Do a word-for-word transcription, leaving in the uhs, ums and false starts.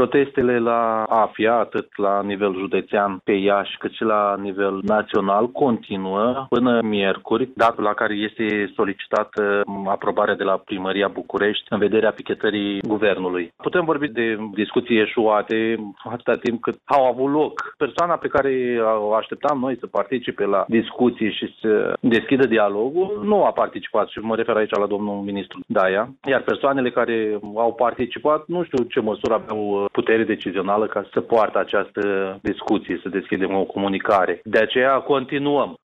Protestele la AFIA, atât la nivel județean pe Iași, cât și la nivel național, continuă până miercuri, datul la care este solicitată aprobarea de la Primăria București în vederea pichetării guvernului. Putem vorbi de discuții eșuate atâta timp cât au avut loc. Persoana pe care o așteptam noi să participe la discuții și să deschidă dialogul nu a participat, și mă refer aici la domnul ministru Daia, iar persoanele care au participat nu știu ce măsură aveau putere decizională ca să poartă această discuție, să deschidem o comunicare. De aceea continuăm.